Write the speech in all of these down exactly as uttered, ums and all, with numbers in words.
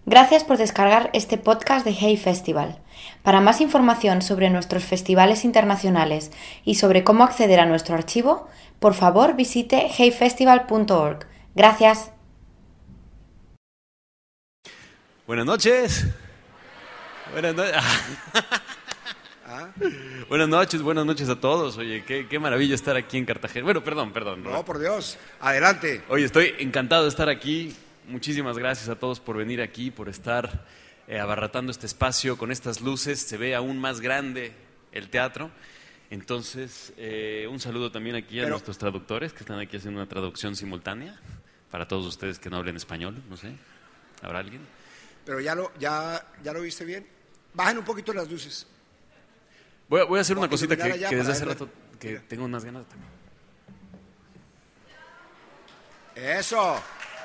Gracias por descargar este podcast de Hey Festival. Para más información sobre nuestros festivales internacionales y sobre cómo acceder a nuestro archivo, por favor visite hey festival punto org. Gracias. Buenas noches. Buenas noches. Buenas noches, buenas noches a todos. Oye, qué, qué maravilla estar aquí en Cartagena. Bueno, perdón, perdón. No, por Dios. Adelante. Oye, estoy encantado de estar aquí. Muchísimas gracias a todos por venir aquí, por estar eh, abarratando este espacio con estas luces. Se ve aún más grande el teatro. Entonces, eh, un saludo también aquí a Pero, nuestros traductores que están aquí haciendo una traducción simultánea para todos ustedes que no hablen español, no sé. ¿Habrá alguien? Pero ya lo, ya, ya lo viste bien. Bajen un poquito las luces. Voy a, voy a hacer una Vamos a cosita que, iluminar allá que desde para hace ver. rato que Mira. tengo unas ganas también. Eso.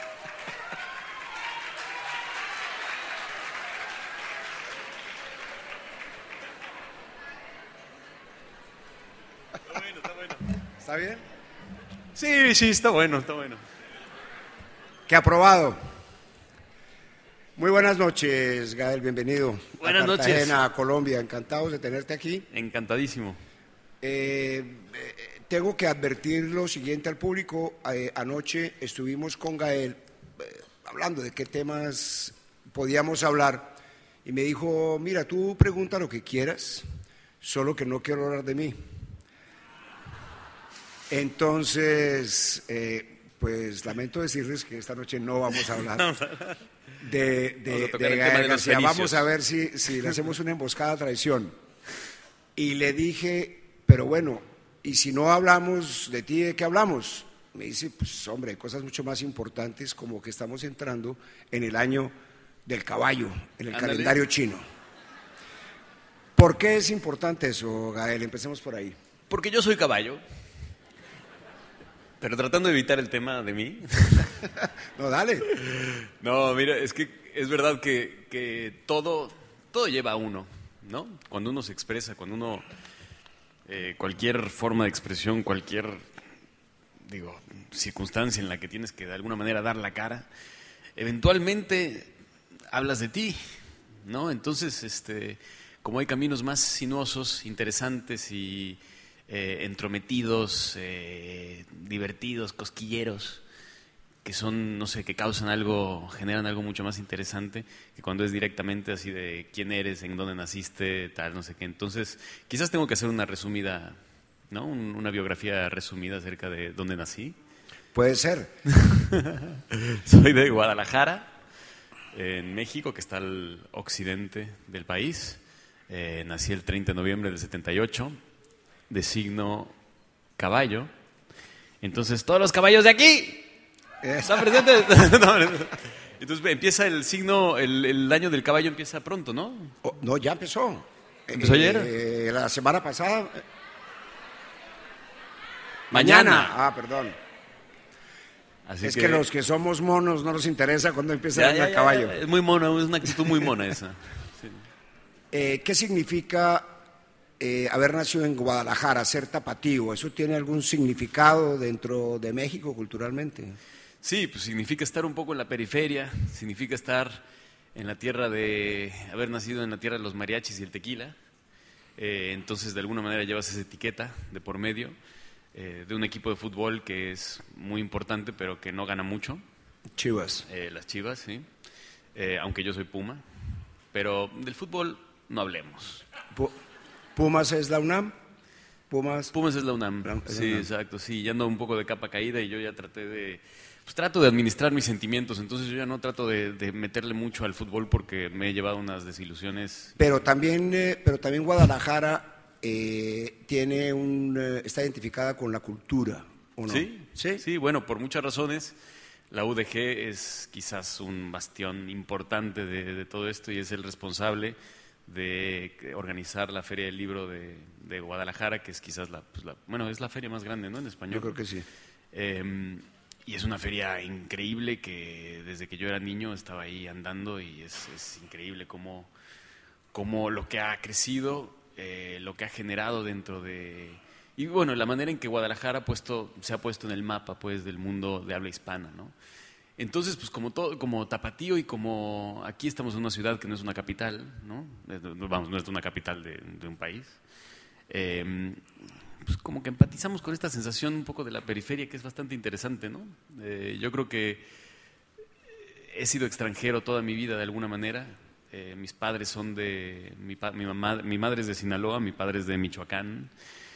Está bueno, está bueno. ¿Está bien? Sí, sí, está bueno, está bueno. Que aprobado. Muy buenas noches, Gael, bienvenido. Buenas a noches. Cartagena, a Colombia, encantados de tenerte aquí. Encantadísimo. Eh, eh, tengo que advertir lo siguiente al público. Eh, anoche estuvimos con Gael eh, hablando de qué temas podíamos hablar y me dijo, mira, tú pregunta lo que quieras, solo que no quiero hablar de mí. Entonces, eh, pues lamento decirles que esta noche no vamos a hablar de, de, Vamos a tocar de el tema Gael de los García. Vamos fenicios. a ver si, si le hacemos una emboscada a traición. Y le dije, pero bueno, ¿y si no hablamos de ti, de qué hablamos? Me dice, pues hombre, hay cosas mucho más importantes, como que estamos entrando en el año del caballo, en el Ándale. calendario chino. ¿Por qué es importante eso, Gael? Empecemos por ahí. Porque yo soy caballo. Pero tratando de evitar el tema de mí. No, dale. No, mira, es que es verdad que, que todo, todo lleva a uno, ¿no? Cuando uno se expresa, cuando uno... Eh, cualquier forma de expresión, cualquier, digo, circunstancia en la que tienes que de alguna manera dar la cara, eventualmente hablas de ti, ¿no? Entonces, este, como hay caminos más sinuosos, interesantes y eh, entrometidos, eh, divertidos, cosquilleros, que son, no sé, que causan algo, generan algo mucho más interesante que cuando es directamente así de quién eres, en dónde naciste, tal, no sé qué. Entonces, quizás tengo que hacer una resumida, ¿no? Un- Una biografía resumida acerca de dónde nací. Puede ser. Soy de Guadalajara, en México, que está al occidente del país. Eh, nací el treinta de noviembre del setenta y ocho, de signo caballo. Entonces, todos los caballos de aquí ¿están presentes? No, no. Entonces empieza el signo, el, el año del caballo empieza pronto, ¿no? Oh, no, ya empezó. ¿Empezó ayer? Eh, la semana pasada. Mañana. Ah, perdón. Así Es que, los que somos monos no nos interesa cuando empieza ya, el año ya, del ya, caballo. ya, es muy mono, es una actitud muy mona esa. Sí. Eh, ¿Qué significa eh, haber nacido en Guadalajara, ser tapatío? ¿Eso tiene algún significado dentro de México culturalmente? Sí, pues significa estar un poco en la periferia, significa estar en la tierra de, haber nacido en la tierra de los mariachis y el tequila. Eh, entonces, de alguna manera llevas esa etiqueta de por medio eh, de un equipo de fútbol que es muy importante, pero que no gana mucho. Chivas. Eh, las Chivas, sí. Eh, aunque yo soy Puma. Pero del fútbol no hablemos. Pu- ¿Pumas es la UNAM? Pumas. Pumas es la UNAM. La- es la Sí, UNAM. exacto. Sí, ya ando un poco de capa caída y yo ya traté de... Pues trato de administrar mis sentimientos, entonces yo ya no trato de, de meterle mucho al fútbol porque me he llevado unas desilusiones. Pero también, eh, pero también Guadalajara eh, tiene un, eh, está identificada con la cultura, ¿o no? Sí, sí. sí, bueno, por muchas razones. La U D G es quizás un bastión importante de, de todo esto y es el responsable de organizar la Feria del Libro de, de Guadalajara, que es quizás la, pues la, bueno, es la feria más grande, ¿no? En español. Yo creo que sí. Eh, y es una feria increíble que desde que yo era niño estaba ahí andando y es, es increíble cómo, cómo lo que ha crecido, eh, lo que ha generado dentro de... Y bueno, la manera en que Guadalajara ha puesto, se ha puesto en el mapa pues, del mundo de habla hispana, ¿no? Entonces, pues como todo, como tapatío y como aquí estamos en una ciudad que no es una capital, ¿no? Vamos, no es una capital de, de un país. Eh, pues como que empatizamos con esta sensación un poco de la periferia que es bastante interesante, ¿no? Eh, yo creo que he sido extranjero toda mi vida de alguna manera. Eh, mis padres son de, mi, pa, mi, mamá, mi madre es de Sinaloa, mi padre es de Michoacán,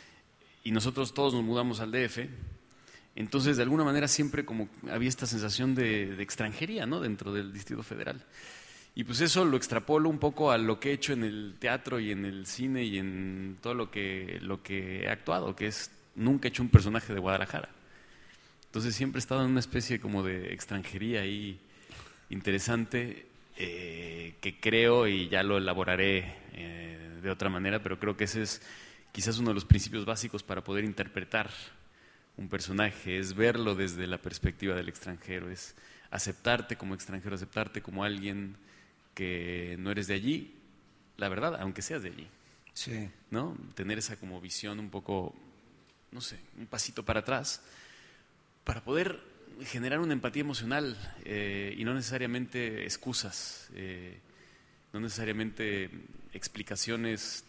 y nosotros todos nos mudamos al D F. Entonces, de alguna manera siempre como había esta sensación de, de extranjería, ¿no? Dentro del Distrito Federal. Y pues eso lo extrapolo un poco a lo que he hecho en el teatro y en el cine y en todo lo que, lo que he actuado, que es, nunca he hecho un personaje de Guadalajara. Entonces siempre he estado en una especie como de extranjería ahí interesante, eh, que creo, y ya lo elaboraré eh, de otra manera, pero creo que ese es quizás uno de los principios básicos para poder interpretar un personaje, es verlo desde la perspectiva del extranjero, es aceptarte como extranjero, aceptarte como alguien que no eres de allí, la verdad, aunque seas de allí. Sí. ¿No? Tener esa como visión un poco, no sé, un pasito para atrás, para poder generar una empatía emocional eh, y no necesariamente excusas, eh, no necesariamente explicaciones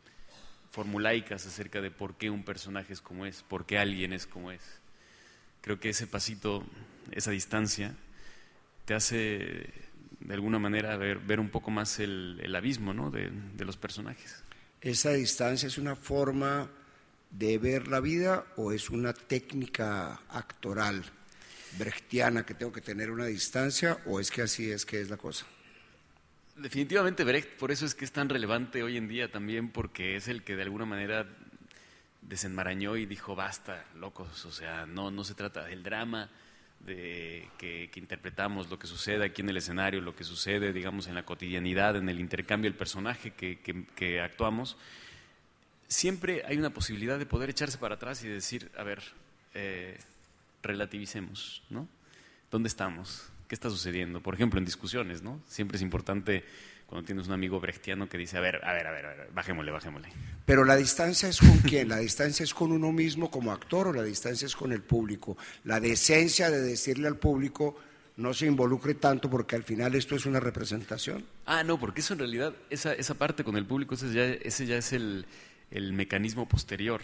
formulaicas acerca de por qué un personaje es como es, por qué alguien es como es. Creo que ese pasito, esa distancia, te hace de alguna manera ver, ver un poco más el, el abismo, ¿no? de, de los personajes. ¿Esa distancia es una forma de ver la vida o es una técnica actoral brechtiana que tengo que tener una distancia, o es que así es que es la cosa? Definitivamente Brecht, por eso es que es tan relevante hoy en día también, porque es el que de alguna manera desenmarañó y dijo basta, locos, o sea, no, no se trata del drama de que, que interpretamos, lo que sucede aquí en el escenario, lo que sucede, digamos, en la cotidianidad, en el intercambio del personaje que, que, que actuamos. Siempre hay una posibilidad de poder echarse para atrás y decir, a ver, eh, relativicemos, ¿no? ¿Dónde estamos? ¿Qué está sucediendo? Por ejemplo, en discusiones, ¿no? Siempre es importante cuando tienes un amigo brechtiano que dice, a ver, a ver, a ver, a ver, bajémosle, bajémosle. Pero la distancia es con quién, la distancia es con uno mismo como actor, o la distancia es con el público. La decencia de decirle al público no se involucre tanto porque al final esto es una representación. Ah, no, porque eso en realidad, esa, esa parte con el público, ese ya, ese ya es el, el mecanismo posterior.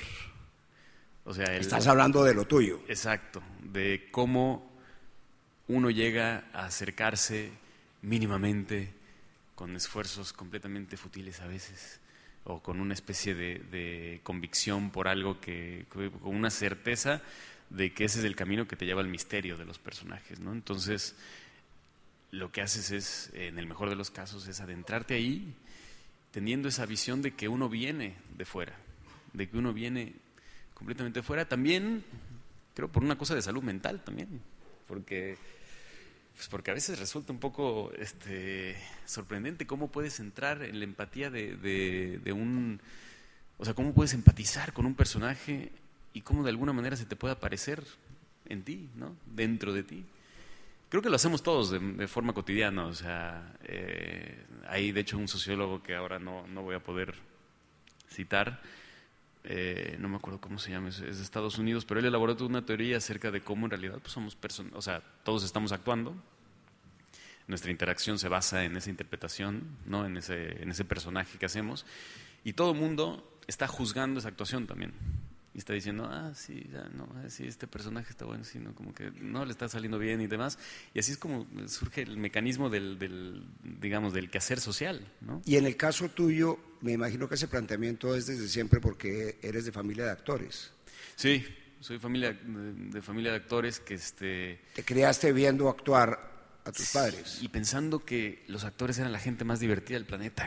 O sea, el, Estás hablando de lo tuyo. Exacto, de cómo uno llega a acercarse mínimamente, con esfuerzos completamente futiles a veces, o con una especie de, de convicción por algo, que, con una certeza de que ese es el camino que te lleva al misterio de los personajes, ¿no? Entonces, lo que haces es, en el mejor de los casos, es adentrarte ahí, teniendo esa visión de que uno viene de fuera, de que uno viene completamente fuera. También, creo, por una cosa de salud mental también, porque... Pues porque a veces resulta un poco este, sorprendente cómo puedes entrar en la empatía de, de, de un... O sea, cómo puedes empatizar con un personaje y cómo de alguna manera se te puede aparecer en ti, ¿no? Dentro de ti. Creo que lo hacemos todos de, de forma cotidiana. O sea, eh, hay de hecho un sociólogo que ahora no, no voy a poder citar, eh, no me acuerdo cómo se llama, es, es de Estados Unidos, pero él elaboró toda una teoría acerca de cómo en realidad pues somos personas, o sea, todos estamos actuando, nuestra interacción se basa en esa interpretación, ¿no? en, ese, en ese personaje que hacemos, y todo el mundo está juzgando esa actuación también, y está diciendo, ah, sí, ya, no, sí, este personaje está bueno, sí, no, como que no le está saliendo bien y demás, y así es como surge el mecanismo del, del digamos, del quehacer social, ¿no? Y en el caso tuyo, me imagino que ese planteamiento es desde siempre porque eres de familia de actores. Sí, soy familia, de, de familia de actores que este... Te criaste viendo actuar a tus padres. Y pensando que los actores eran la gente más divertida del planeta.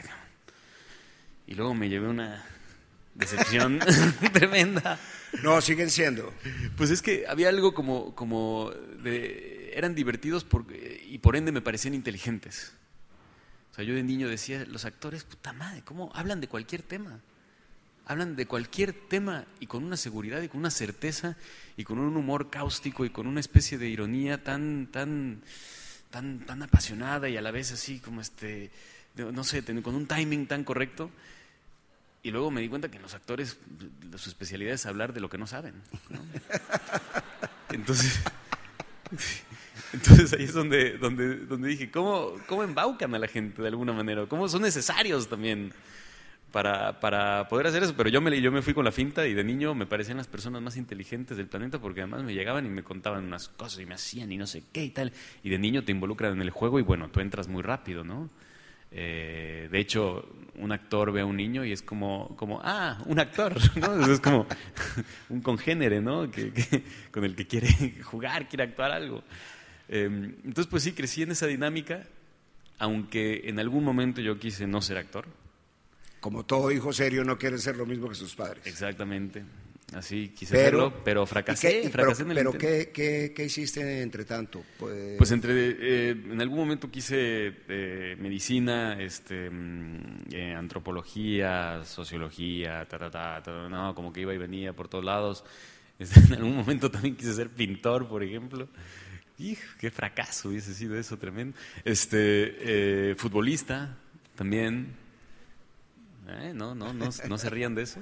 Y luego me llevé una decepción tremenda. No, siguen siendo. Pues es que había algo como, como de, eran divertidos por, y por ende me parecían inteligentes. O sea, yo de niño decía, los actores, puta madre, ¿cómo hablan de cualquier tema? Hablan de cualquier tema y con una seguridad y con una certeza y con un humor cáustico y con una especie de ironía tan, tan, tan, tan apasionada y a la vez así como este, no sé, con un timing tan correcto. Y luego me di cuenta que los actores, su especialidad es hablar de lo que no saben, ¿no? Entonces, Entonces ahí es donde, donde, donde dije, ¿cómo, ¿cómo embaucan a la gente de alguna manera? ¿Cómo son necesarios también para, para poder hacer eso? Pero yo me, yo me fui con la finta y de niño me parecían las personas más inteligentes del planeta porque además me llegaban y me contaban unas cosas y me hacían y no sé qué y tal. Y de niño te involucran en el juego y bueno, tú entras muy rápido, ¿no? Eh, de hecho, un actor ve a un niño y es como, como ah, un actor, ¿no? Es como un congénere, ¿no? Que, que, con el que quiere jugar, quiere actuar algo. Eh, entonces, pues sí, crecí en esa dinámica, aunque en algún momento yo quise no ser actor. Como todo hijo serio no quiere ser lo mismo que sus padres. Exactamente. Así quise pero, hacerlo, pero fracasé. ¿y qué, fracasé pero en el pero ¿qué, qué, ¿qué hiciste entre tanto? Pues, pues entre eh, en algún momento quise eh, medicina, este, eh, antropología, sociología, ta, ta, ta, ta, no, como que iba y venía por todos lados. Este, en algún momento también quise ser pintor, por ejemplo. ¡Hijo, qué fracaso hubiese sido eso, tremendo! Este, eh, futbolista también. Eh, no, no, no, no se rían de eso.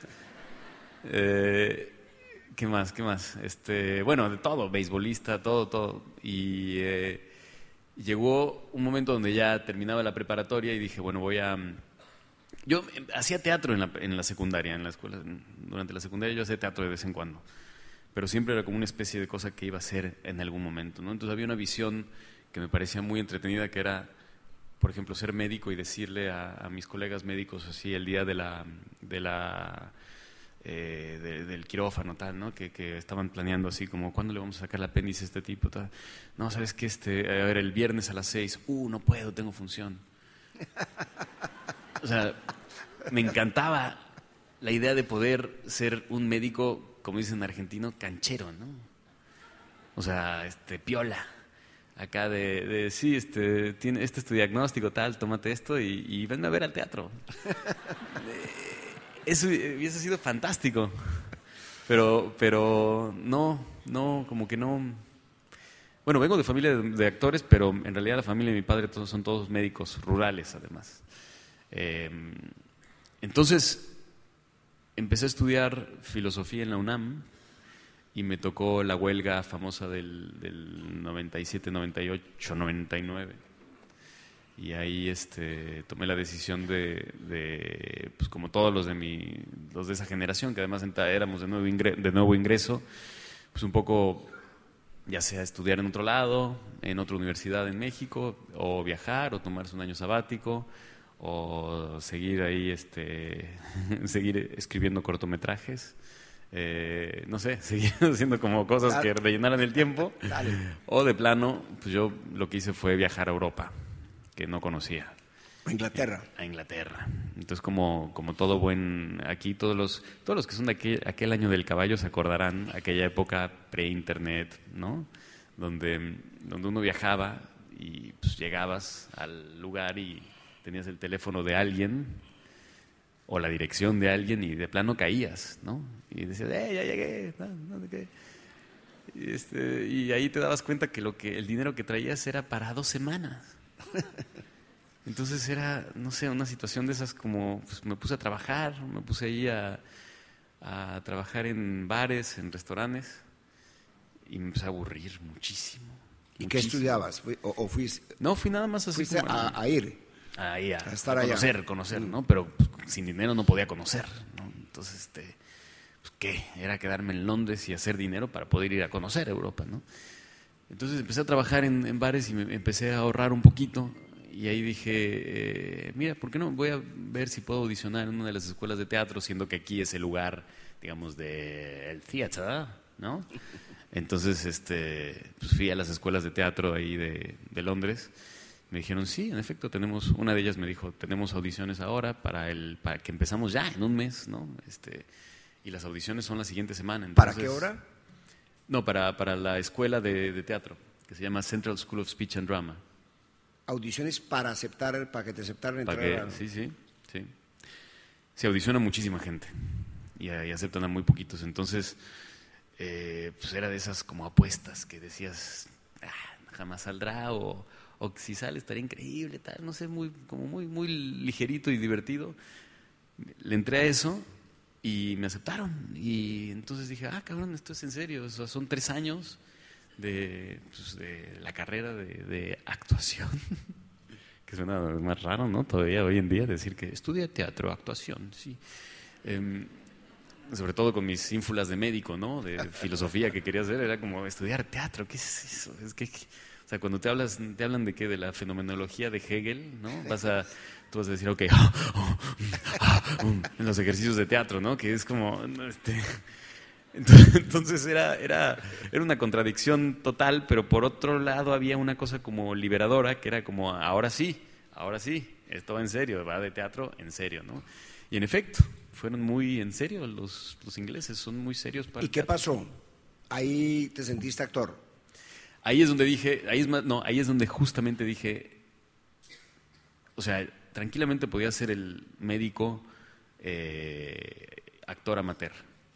Eh, ¿Qué más? ¿Qué más? Este, bueno, de todo, beisbolista, todo, todo. Y eh, llegó un momento donde ya terminaba la preparatoria y dije, bueno, voy a... Yo hacía teatro en la, en la secundaria, en la escuela. Durante la secundaria yo hacía teatro de vez en cuando. Pero siempre era como una especie de cosa que iba a hacer en algún momento, ¿no? Entonces había una visión que me parecía muy entretenida, que era, por ejemplo, ser médico y decirle a, a mis colegas médicos así el día de la... De la Eh, de, del quirófano tal, ¿no? Que, que estaban planeando así como ¿cuándo le vamos a sacar el apéndice a este tipo? Tal. No, ¿sabes qué? Este, a ver, el viernes a las seis, uh, no puedo, tengo función. O sea, me encantaba la idea de poder ser un médico, como dicen en argentino, canchero, ¿no? O sea, este, piola. Acá de, de sí, este, tiene, este es tu diagnóstico, tal, tómate esto y, y venme a ver al teatro. Eso hubiese sido fantástico, pero, pero no, no, como que no. Bueno, vengo de familia de, de actores, pero en realidad la familia de mi padre todos, son todos médicos rurales, además. Eh, entonces, empecé a estudiar filosofía en la UNAM y me tocó la huelga famosa del, del noventa y siete, noventa y ocho, noventa y nueve. Y ahí este, tomé la decisión de, de, pues como todos los de mi, los de esa generación, que además éramos de nuevo, ingreso, de nuevo ingreso, pues un poco, ya sea estudiar en otro lado, en otra universidad en México, o viajar, o tomarse un año sabático, o seguir ahí, este, seguir escribiendo cortometrajes. Eh, no sé, seguir haciendo como cosas Dale. que rellenaran el tiempo. Dale. O de plano, pues yo lo que hice fue viajar a Europa, que no conocía. A Inglaterra. A Inglaterra. Entonces, como, como todo buen... Aquí todos los todos los que son de aquel, aquel año del caballo se acordarán, aquella época pre-internet, ¿no? Donde, donde uno viajaba y pues, llegabas al lugar y tenías el teléfono de alguien o la dirección de alguien y de plano caías, ¿no? Y decías, ¡eh, ya llegué! ¿Dónde qué? Y, este, y ahí te dabas cuenta que, lo que el dinero que traías era para dos semanas. Entonces era, no sé, una situación de esas como, pues me puse a trabajar, me puse ahí a, a trabajar en bares, en restaurantes, y me empecé a aburrir muchísimo. ¿Y muchísimo. qué estudiabas? ¿O, o fuiste? No, fui nada más así fuiste como a, a ir. Ahí a, a estar a conocer, allá. conocer, ¿no? Pero pues, sin dinero no podía conocer, ¿no? Entonces, este, pues, ¿qué? Era quedarme en Londres y hacer dinero para poder ir a conocer Europa, ¿no? Entonces empecé a trabajar en, en bares y me empecé a ahorrar un poquito. Y ahí dije, eh, mira, ¿por qué no? Voy a ver si puedo audicionar en una de las escuelas de teatro, siendo que aquí es el lugar, digamos, del theater, ¿no? Entonces, este, pues fui a las escuelas de teatro ahí de, de Londres. Me dijeron, sí, en efecto, tenemos, una de ellas me dijo, tenemos audiciones ahora para el, para que empezamos ya en un mes, ¿no? Este, y las audiciones son la siguiente semana. Entonces, ¿Para qué hora? No, para, para la escuela de, de teatro, que se llama Central School of Speech and Drama. Audiciones para aceptar, para que te aceptaran entrar Para que, a... Sí, sí, sí. Se audiciona muchísima gente y, y aceptan a muy poquitos. Entonces, eh, pues era de esas como apuestas que decías, ah, jamás saldrá, o, o si sale estaría increíble, tal, no sé, muy, como muy, muy ligerito y divertido. Le entré a eso y me aceptaron. Y entonces dije, ah, cabrón, esto es en serio, o sea, son tres años de, pues, de la carrera de, de actuación, que suena más raro, ¿no? Todavía hoy en día decir que estudia teatro, actuación, sí. Eh, sobre todo con mis ínfulas de médico, ¿no? De filosofía que quería hacer, era como estudiar teatro, ¿qué es eso? Es que, o sea, cuando te hablas, te hablan de qué, de la fenomenología de Hegel, ¿no? Vas a, tú vas a decir, ok, en los ejercicios de teatro, ¿no? Que es como, este, entonces era, era, era una contradicción total, pero por otro lado había una cosa como liberadora, que era como, ahora sí, ahora sí, esto va en serio, va de teatro en serio, ¿no? Y en efecto, fueron muy en serio los, los ingleses, son muy serios para ¿Y qué pasó? Ahí te sentiste actor. Ahí es donde dije, ahí es más, no, ahí es donde justamente dije, o sea, tranquilamente podía ser el médico eh, actor amateur,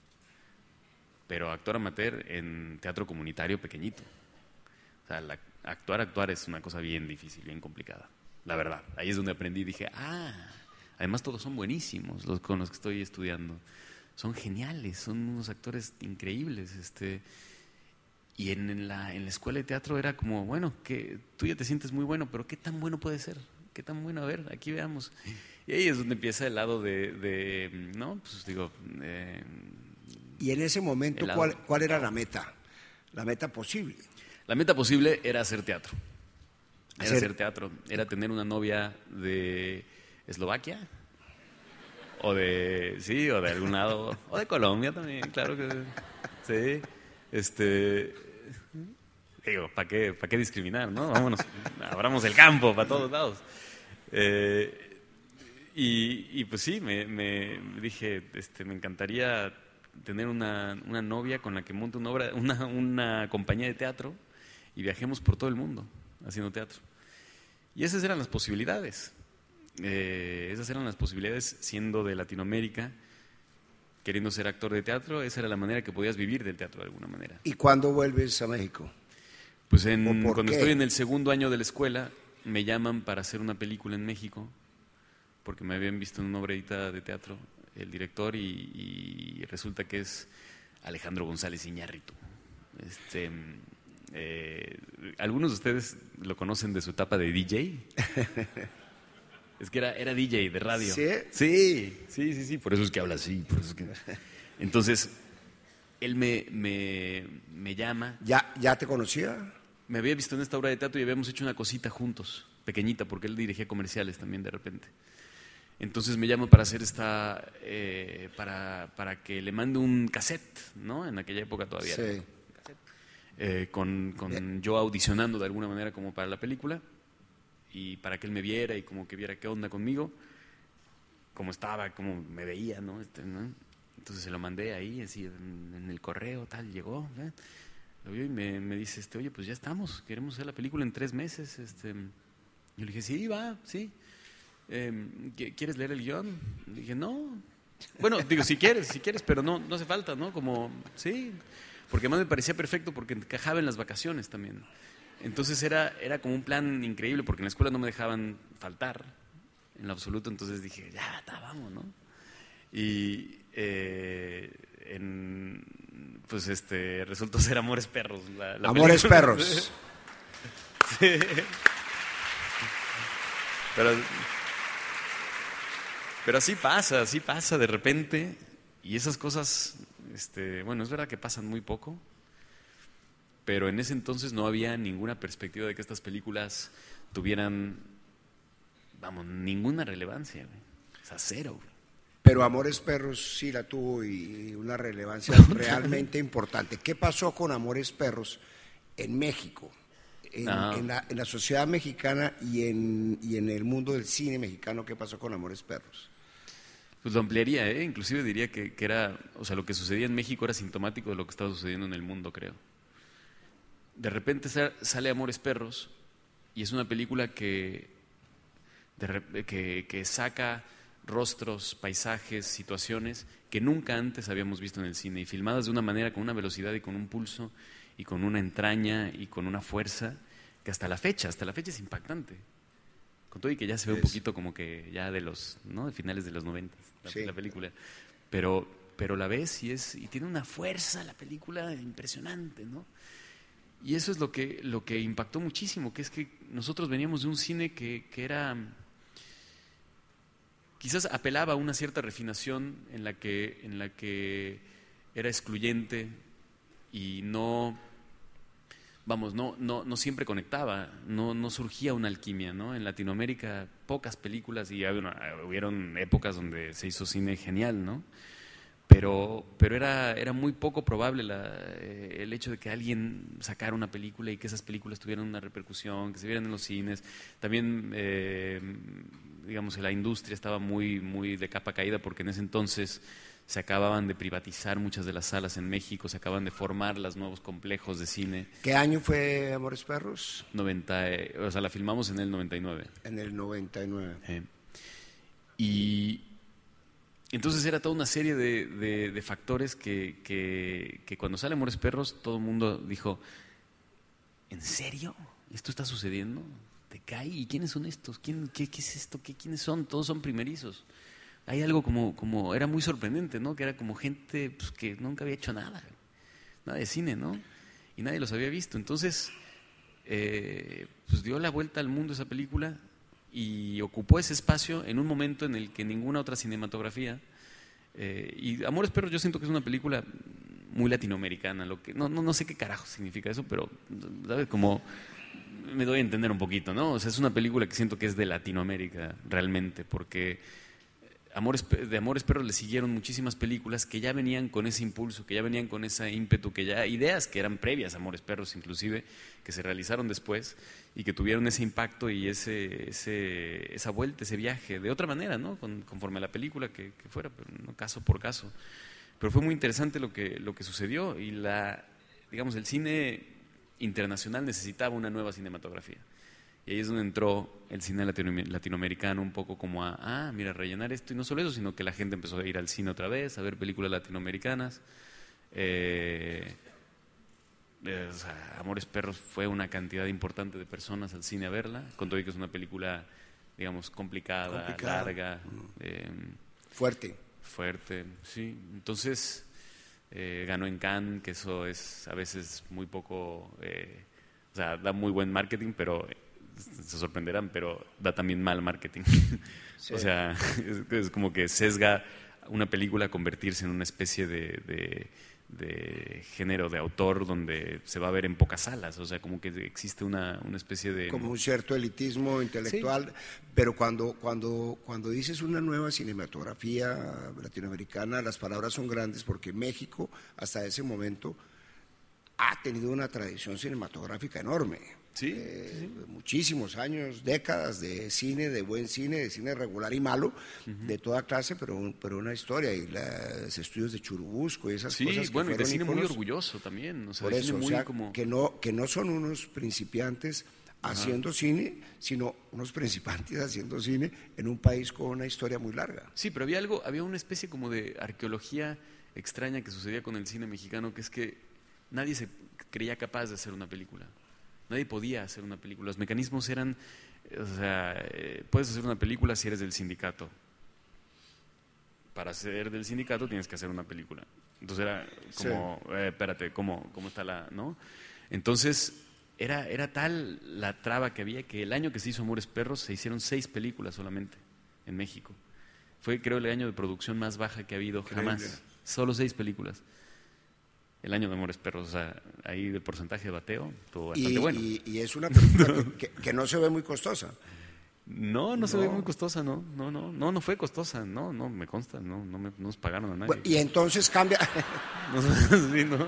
pero actor amateur en teatro comunitario pequeñito. O sea, la, actuar, actuar es una cosa bien difícil, bien complicada, la verdad. Ahí es donde aprendí y dije, ah, además todos son buenísimos los con los que estoy estudiando, son geniales, son unos actores increíbles, este... Y en la, en la escuela de teatro era como, bueno, que tú ya te sientes muy bueno, pero ¿qué tan bueno puede ser? ¿Qué tan bueno? A ver, aquí veamos. Y ahí es donde empieza el lado de, de ¿no? Pues digo... Eh, y en ese momento, ¿cuál, ¿cuál era la meta? La meta posible. La meta posible era hacer teatro. Era hacer, hacer teatro. Era tener una novia de Eslovaquia. O de, sí, o de algún lado. O de Colombia también, claro que sí. Este... Digo, ¿para qué, ¿para qué discriminar, no? Vámonos, abramos el campo para todos lados. Eh, y, y pues sí, me, me dije, este, me encantaría tener una, una novia con la que monte una, obra, una, una compañía de teatro y viajemos por todo el mundo haciendo teatro. Y esas eran las posibilidades. Eh, esas eran las posibilidades siendo de Latinoamérica, queriendo ser actor de teatro, esa era la manera que podías vivir del teatro de alguna manera. ¿Y cuándo vuelves a México? Pues en, cuando qué? estoy en el segundo año de la escuela, me llaman para hacer una película en México, porque me habían visto en una obradita de teatro, el director, y, y resulta que es Alejandro González Iñárritu. Este, eh, ¿algunos de ustedes lo conocen de su etapa de D J? Es que era, era D J de radio. ¿Sí? Sí, sí, sí, sí, por eso es que habla así. Por eso es que... Entonces, él me, me, me llama. ¿Ya, ¿Ya te conocía? Me había visto en esta obra de teatro y habíamos hecho una cosita juntos, pequeñita, porque él dirigía comerciales también de repente. Entonces me llama para hacer esta, eh, para, para que le mande un cassette, ¿no? En aquella época todavía. Sí. Era eh, con con yo audicionando de alguna manera como para la película, y para que él me viera y como que viera qué onda conmigo, cómo estaba, cómo me veía, ¿no? Este, ¿no? Entonces se lo mandé ahí, así en, en el correo, tal, llegó, ¿eh? Lo vio y me, me dice, este, oye, pues ya estamos, queremos hacer la película en tres meses. Este. Yo le dije, sí, va, sí. Eh, ¿Quieres leer el guión? Le dije, no. Bueno, digo, si quieres, si quieres, pero no, no hace falta, ¿no? Como, sí. Porque además me parecía perfecto porque encajaba en las vacaciones también. Entonces era, era como un plan increíble porque en la escuela no me dejaban faltar en lo absoluto. Entonces dije, ya, está, vamos, ¿no? Y eh, en, pues este resultó ser Amores Perros. La, la Amores película. Perros. Sí. Pero, pero así pasa, así pasa de repente. Y esas cosas, este, bueno, es verdad que pasan muy poco. Pero en ese entonces no había ninguna perspectiva de que estas películas tuvieran, vamos, ninguna relevancia, güey. O sea, cero, güey. Pero Amores Perros sí la tuvo y una relevancia realmente importante. ¿Qué pasó con Amores Perros en México, en, Ah. en, la, en la sociedad mexicana y en, y en el mundo del cine mexicano? ¿Qué pasó con Amores Perros? Pues lo ampliaría, ¿eh? Inclusive diría que, que era, o sea, lo que sucedía en México era sintomático de lo que estaba sucediendo en el mundo, creo. De repente sale Amores Perros y es una película que, de, que, que saca rostros, paisajes, situaciones que nunca antes habíamos visto en el cine y filmadas de una manera, con una velocidad y con un pulso y con una entraña y con una fuerza que hasta la fecha, hasta la fecha es impactante. Con todo y que ya se ve un poquito como que ya de los, ¿no? De finales de los noventas, la, Sí. la película. Pero, pero la ves y es y tiene una fuerza la película impresionante, ¿no? y eso es lo que, lo que impactó muchísimo, que es que nosotros veníamos de un cine que, que era... quizás apelaba a una cierta refinación en la que, en la que era excluyente y no, vamos, no, no, no siempre conectaba, no, no surgía una alquimia, ¿no? En Latinoamérica pocas películas, y bueno, hubieron épocas donde se hizo cine genial, ¿no? Pero, pero era, era muy poco probable la, eh, el hecho de que alguien sacara una película y que esas películas tuvieran una repercusión, que se vieran en los cines. También, eh, digamos, la industria estaba muy, muy de capa caída porque en ese entonces se acababan de privatizar muchas de las salas en México, se acaban de formar los nuevos complejos de cine. ¿Qué año fue Amores Perros? noventa, eh, o sea, la filmamos en el noventa y nueve. En el noventa y nueve. Eh, y... Entonces era toda una serie de, de, de factores que, que, que cuando sale Amores Perros todo el mundo dijo, ¿en serio? ¿Esto está sucediendo? ¿Te cae? ¿Y quiénes son estos? ¿Quién, qué, ¿Qué es esto? ¿Qué, ¿Quiénes son? Todos son primerizos. Hay algo como, como era muy sorprendente, ¿no? Que era como gente pues, que nunca había hecho nada, nada de cine, ¿no? Y nadie los había visto. Entonces, eh, pues dio la vuelta al mundo esa película y ocupó ese espacio en un momento en el que ninguna otra cinematografía, eh, y Amores Perros yo siento que es una película muy latinoamericana, lo que no, no, no sé qué carajo significa eso, pero ¿sabes? Como me doy a entender un poquito, ¿no? O sea, es una película que siento que es de Latinoamérica realmente, porque Amores, de Amores Perros le siguieron muchísimas películas que ya venían con ese impulso, que ya venían con ese ímpetu, que ya ideas que eran previas a Amores Perros inclusive, que se realizaron después y que tuvieron ese impacto y ese, ese esa vuelta, ese viaje, de otra manera, ¿no? Con, conforme a la película que, que fuera, pero no caso por caso. Pero fue muy interesante lo que, lo que sucedió y la, digamos, el cine internacional necesitaba una nueva cinematografía. Y ahí es donde entró el cine latino, latinoamericano un poco como a, ah, mira, rellenar esto. Y no solo eso, sino que la gente empezó a ir al cine otra vez, a ver películas latinoamericanas. Eh, eh, o sea, Amores Perros fue una cantidad importante de personas al cine a verla, con todo y que es una película, digamos, complicada, complicada. larga. Eh, fuerte. Fuerte, sí. Entonces, eh, ganó en Cannes, que eso es a veces muy poco, eh, o sea, da muy buen marketing, pero... se sorprenderán, pero da también mal marketing. Sí. O sea, es, es como que sesga una película a convertirse en una especie de, de, de género de autor donde se va a ver en pocas salas. O sea, como que existe una, una especie de... Como un cierto elitismo intelectual, sí. Pero cuando, cuando, cuando dices una nueva cinematografía latinoamericana, las palabras son grandes porque México, hasta ese momento, ha tenido una tradición cinematográfica enorme. Sí, eh, sí, sí. Muchísimos años, décadas de cine, de buen cine, de cine regular y malo, uh-huh. de toda clase, pero, pero una historia, y los estudios de Churubusco y esas sí, cosas que bueno, y de cine iconos, muy orgulloso también, o sea, por de eso, cine muy o sea, como... que no, que no son unos principiantes haciendo uh-huh. cine, sino unos principiantes haciendo cine en un país con una historia muy larga. Sí, pero había algo, había una especie como de arqueología extraña que sucedía con el cine mexicano, que es que nadie se creía capaz de hacer una película. Nadie podía hacer una película. Los mecanismos eran, o sea, eh, puedes hacer una película si eres del sindicato. Para ser del sindicato tienes que hacer una película. Entonces era como, sí. eh, espérate, ¿cómo, cómo está la, no? Entonces era, era tal la traba que había que el año que se hizo Amores Perros se hicieron seis películas solamente en México. Fue, creo, el año de producción más baja que ha habido Increíble. jamás. Solo seis películas. El año de Amores Perros, o sea, ahí el porcentaje de bateo estuvo bastante y, bueno. Y, y es una película que, que, que no se ve muy costosa. No, no, no se ve muy costosa, no, no, no, no, no fue costosa, no, no, me consta, no, no, me, no nos pagaron a nadie. Bueno, y entonces cambia. no, sí, no.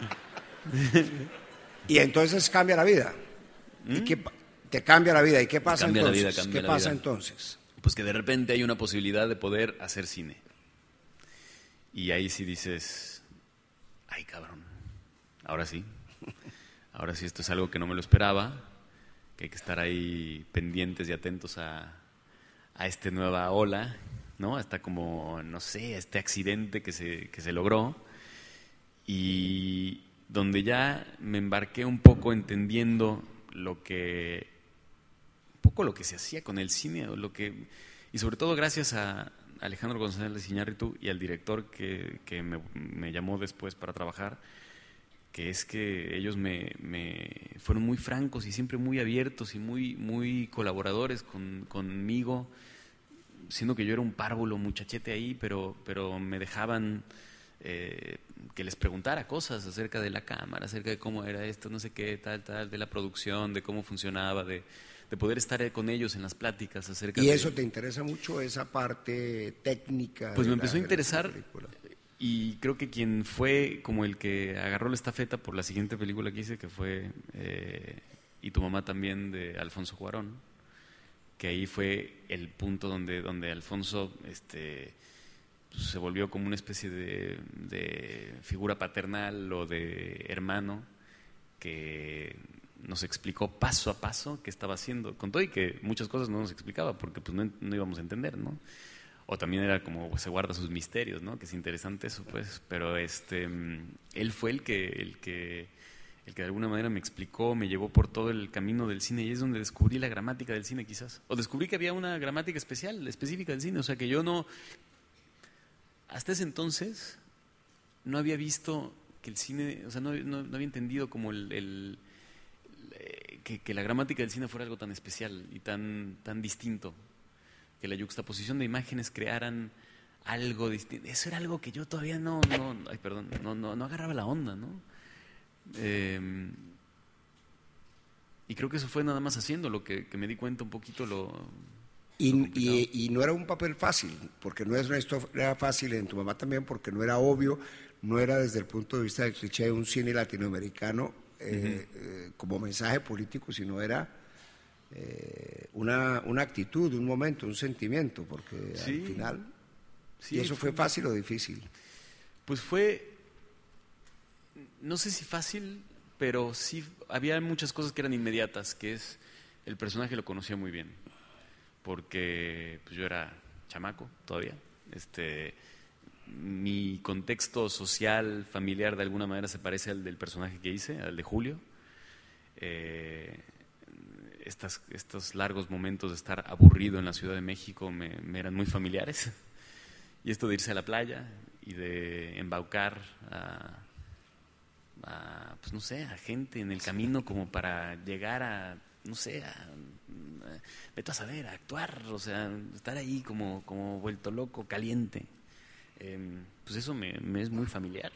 Y entonces cambia la vida. ¿Mm? ¿Y qué, te cambia la vida. ¿Y qué pasa cambia entonces? La vida, cambia ¿Qué la pasa vida. entonces? Pues que de repente hay una posibilidad de poder hacer cine. Y ahí sí dices, ay cabrón, ahora sí, ahora sí esto es algo que no me lo esperaba, que hay que estar ahí pendientes y atentos a, a esta nueva ola, ¿no? Hasta como, no sé, a este accidente que se, que se logró, y donde ya me embarqué un poco entendiendo lo que, un poco lo que se hacía con el cine, o lo que, y sobre todo gracias a Alejandro González Iñárritu y al director que, que me, me llamó después para trabajar, que es que ellos me, me fueron muy francos y siempre muy abiertos y muy, muy colaboradores con, conmigo, siendo que yo era un párvulo muchachete ahí, pero, pero me dejaban eh, que les preguntara cosas acerca de la cámara, acerca de cómo era esto, no sé qué, tal, tal, de la producción, de cómo funcionaba, de, de poder estar con ellos en las pláticas acerca ¿Y de... eso te interesa mucho, esa parte técnica? Pues me empezó la, a interesar, de y creo que quien fue como el que agarró la estafeta por la siguiente película que hice, que fue eh, Y tu mamá también, de Alfonso Cuarón, que ahí fue el punto donde, donde Alfonso este, pues, se volvió como una especie de, de figura paternal o de hermano que nos explicó paso a paso qué estaba haciendo, con todo y que muchas cosas no nos explicaba porque pues no, no íbamos a entender, ¿no? O también era como pues, se guarda sus misterios, ¿no? Que es interesante eso, pues. Pero este, él fue el que, el que, el que de alguna manera me explicó, me llevó por todo el camino del cine y es donde descubrí la gramática del cine, quizás. O descubrí que había una gramática especial, específica del cine. O sea, que yo no, hasta ese entonces, no había visto que el cine, o sea, no, no, no había entendido como el, el que, que la gramática del cine fuera algo tan especial y tan, tan distinto. Que la yuxtaposición de imágenes crearan algo distinto. Eso era algo que yo todavía no, no, ay, perdón, no, no, no agarraba la onda, ¿no? Eh, y creo que eso fue nada más haciendo lo que, que me di cuenta un poquito lo. Y, y, y no era un papel fácil, porque no es una historia fácil en tu mamá también, porque no era obvio, no era desde el punto de vista del cliché de un cine latinoamericano eh, uh-huh. eh, como mensaje político, sino era Eh, una, una actitud, un momento, un sentimiento, porque sí, al final, sí, ¿y eso fue, fue fácil o difícil? Pues fue, no sé si fácil, pero sí había muchas cosas que eran inmediatas, que es, el personaje lo conocía muy bien, porque pues, yo era chamaco todavía, este, mi contexto social, familiar, de alguna manera se parece al del personaje que hice, al de Julio. eh, Estas, estos largos momentos de estar aburrido en la Ciudad de México me, me eran muy familiares. Y esto de irse a la playa y de embaucar a, a, pues no sé, a gente en el camino como para llegar a, no sé, a, a, vete a saber, a actuar, o sea, estar ahí como, como vuelto loco, caliente. Eh, pues eso me, me es muy familiar.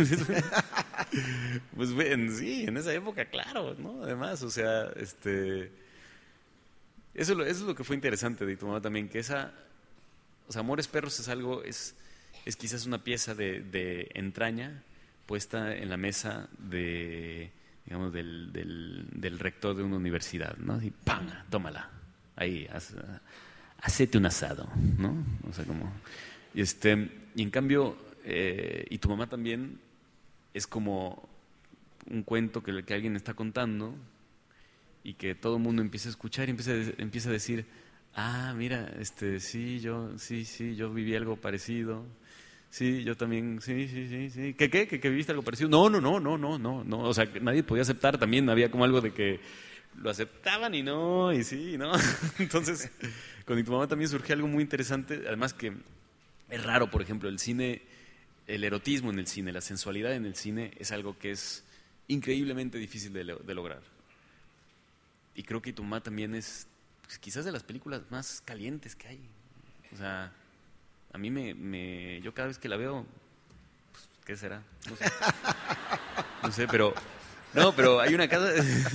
Pues en, sí, en esa época, claro, ¿no? Además, o sea, este, eso, eso es lo que fue interesante de tu mamá también, que esa, o sea, Amores Perros es algo, es, es quizás una pieza de, de entraña puesta en la mesa de, digamos, del, del, del rector de una universidad, ¿no? Y ¡pam! Tómala, ahí, haz, hacete un asado, ¿no? O sea, como, y este, y en cambio, eh, y tu mamá también es como un cuento que, que alguien está contando y que todo el mundo empieza a escuchar y empieza, empieza a decir, ah, mira, este, sí, yo, sí, sí, yo viví algo parecido, sí, yo también, sí, sí, sí, sí, ¿qué, qué, que, que viviste algo parecido? No, no, no, no, no, no, no, o sea, nadie podía aceptar, también había como algo de que lo aceptaban y no, y sí, y no, entonces, con tu mamá también surgió algo muy interesante, además que es raro, por ejemplo, el cine, el erotismo en el cine, la sensualidad en el cine es algo que es increíblemente difícil de, de lograr. Y creo que tu mamá también es pues, quizás de las películas más calientes que hay. O sea, a mí me, me yo cada vez que la veo, pues, ¿qué será? No sé. No sé, pero no, pero hay una casa.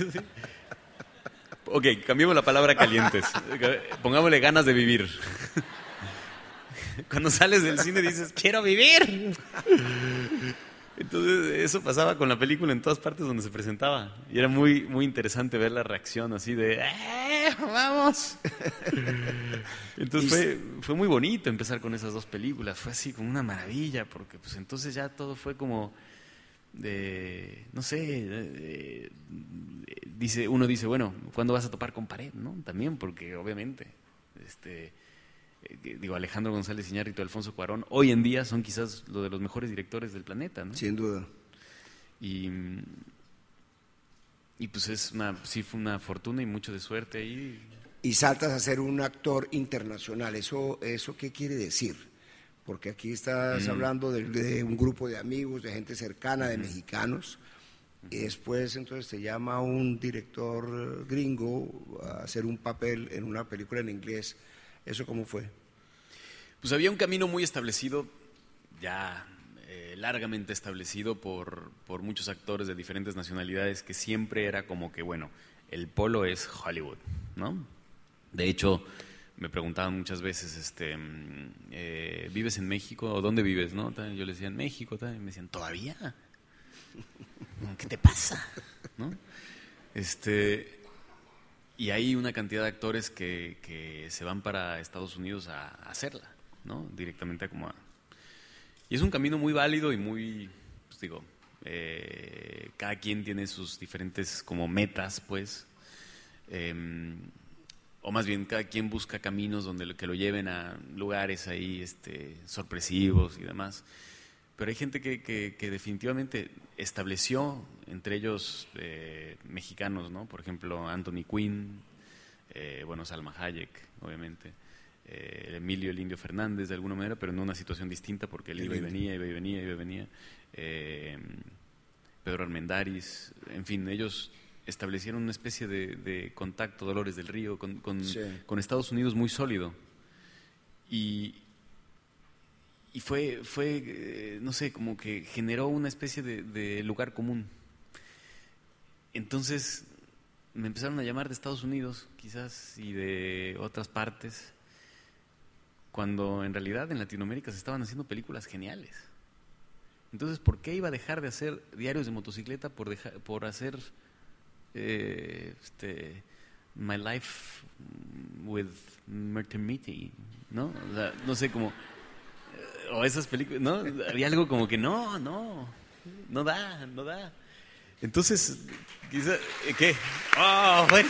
Ok, cambiemos la palabra calientes. Pongámosle ganas de vivir. Cuando sales del cine dices, quiero vivir. Entonces eso pasaba con la película en todas partes donde se presentaba. Y era muy, muy interesante ver la reacción así de, ¡eh, vamos! Entonces fue, fue muy bonito empezar con esas dos películas. Fue así como una maravilla, porque pues entonces ya todo fue como de, no sé, de, de, dice, uno dice, bueno, ¿cuándo vas a topar con pared? ¿No? También porque obviamente, este... digo, Alejandro González Iñárritu, Alfonso Cuarón, hoy en día son quizás lo de los mejores directores del planeta, ¿no? Sin duda. Y, y pues es una, sí fue una fortuna y mucho de suerte ahí. Y saltas a ser un actor internacional, ¿eso, eso qué quiere decir? Porque aquí estás mm. hablando de, de un grupo de amigos, de gente cercana, de mm. mexicanos, y después entonces te llama un director gringo a hacer un papel en una película en inglés. ¿Eso cómo fue? Pues había un camino muy establecido, ya eh, largamente establecido por, por muchos actores de diferentes nacionalidades, que siempre era como que, bueno, el polo es Hollywood, ¿no? De hecho, me preguntaban muchas veces, este, eh, ¿vives en México? ¿O dónde vives? ¿No? Yo les decía, en México. Y me decían, ¿todavía? ¿Qué te pasa? ¿No? Este, y hay una cantidad de actores que, que se van para Estados Unidos a, a hacerla, ¿no? Directamente a como a... Y es un camino muy válido y muy, pues digo, eh, cada quien tiene sus diferentes como metas, pues. Eh, o más bien cada quien busca caminos donde lo, que lo lleven a lugares ahí este, sorpresivos y demás. Pero hay gente que, que, que definitivamente estableció, entre ellos eh, mexicanos, ¿no? Por ejemplo, Anthony Quinn, eh, bueno, Salma Hayek, obviamente, eh, Emilio el Indio Fernández de alguna manera, pero en una situación distinta porque él iba y venía, iba y venía, iba y venía. Eh, Pedro Armendáriz, en fin, ellos establecieron una especie de, de contacto, Dolores del Río, con, con, sí. con Estados Unidos muy sólido. Y, y fue, fue eh, no sé, como que generó una especie de, de lugar común. Entonces me empezaron a llamar de Estados Unidos, quizás, y de otras partes, cuando en realidad en Latinoamérica se estaban haciendo películas geniales. Entonces, ¿por qué iba a dejar de hacer diarios de motocicleta por, dejar, por hacer... Eh, este, My Life with Martin Mitty, ¿no? O sea, no sé, como o esas películas, ¿no? Había algo como que no, no, no da, no da. Entonces, quizá, ¿qué? Oh, bueno.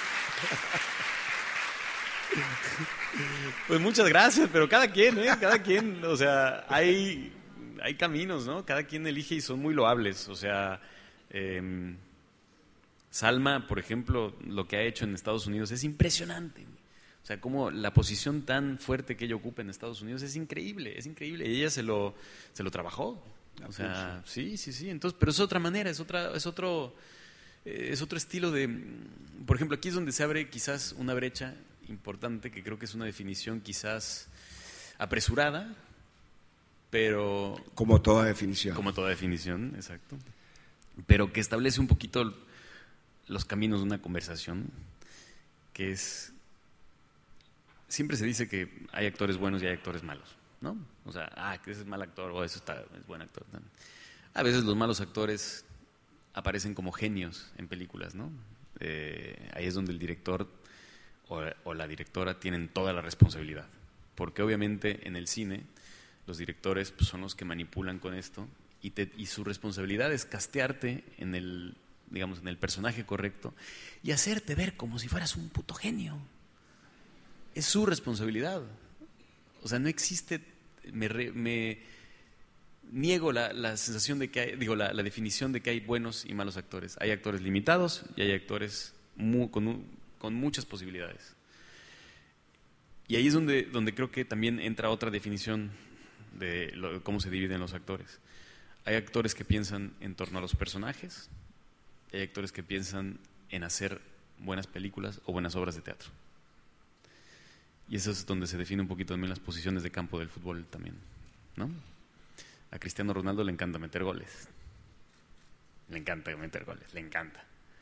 Pues muchas gracias, pero cada quien, ¿eh? Cada quien, o sea, hay, hay caminos, ¿no? Cada quien elige y son muy loables, o sea, eh, Salma, por ejemplo, lo que ha hecho en Estados Unidos es impresionante. O sea, como la posición tan fuerte que ella ocupa en Estados Unidos es increíble, es increíble. Y ella se lo, se lo trabajó. O sea, sí, sí, sí. Entonces, pero es otra manera, es otra, es otro, eh, es otro estilo de. Por ejemplo, aquí es donde se abre quizás una brecha importante que creo que es una definición quizás apresurada, pero como toda definición. Como toda definición, exacto. Pero que establece un poquito los caminos de una conversación, que es, siempre se dice que hay actores buenos y hay actores malos, ¿no? O sea, ah, que ese es mal actor o ese está, es buen actor. ¿No? A veces los malos actores aparecen como genios en películas, ¿no? Eh, ahí es donde el director o, o la directora tienen toda la responsabilidad, porque obviamente en el cine los directores pues, son los que manipulan con esto y, te, y su responsabilidad es castearte en el digamos, en el personaje correcto y hacerte ver como si fueras un puto genio. Es su responsabilidad. O sea, no existe, me, re, me niego la, la sensación de que hay, digo, la, la definición de que hay buenos y malos actores. Hay actores limitados y hay actores muy, con, con muchas posibilidades. Y ahí es donde, donde creo que también entra otra definición de lo, cómo se dividen los actores. Hay actores que piensan en torno a los personajes, hay actores que piensan en hacer buenas películas o buenas obras de teatro. Y eso es donde se define un poquito también las posiciones de campo del fútbol también, ¿no? A Cristiano Ronaldo le encanta meter goles. Le encanta meter goles, le encanta.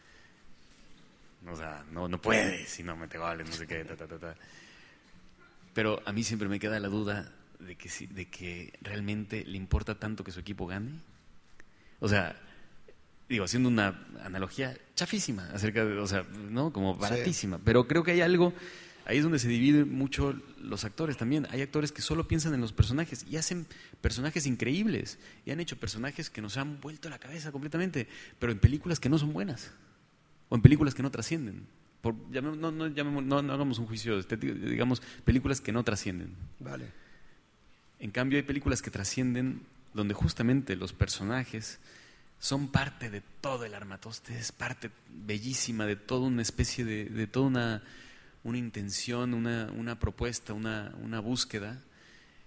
O sea, no, no puede si no mete goles, no sé qué, ta, ta, ta, ta. Pero a mí siempre me queda la duda de que, de que realmente le importa tanto que su equipo gane. O sea, digo, haciendo una analogía chafísima acerca de, o sea, ¿no? Como baratísima, sí. Pero creo que hay algo, ahí es donde se dividen mucho los actores también. Hay actores que solo piensan en los personajes y hacen personajes increíbles y han hecho personajes que nos han vuelto la cabeza completamente, pero en películas que no son buenas o en películas que no trascienden. Por, llamemos, no, no, llamemos, no, no hagamos un juicio estético, digamos, películas que no trascienden. Vale. En cambio hay películas que trascienden donde justamente los personajes son parte de todo el armatoste, es parte bellísima de toda una especie de, de toda una, una intención, una, una propuesta, una, una búsqueda,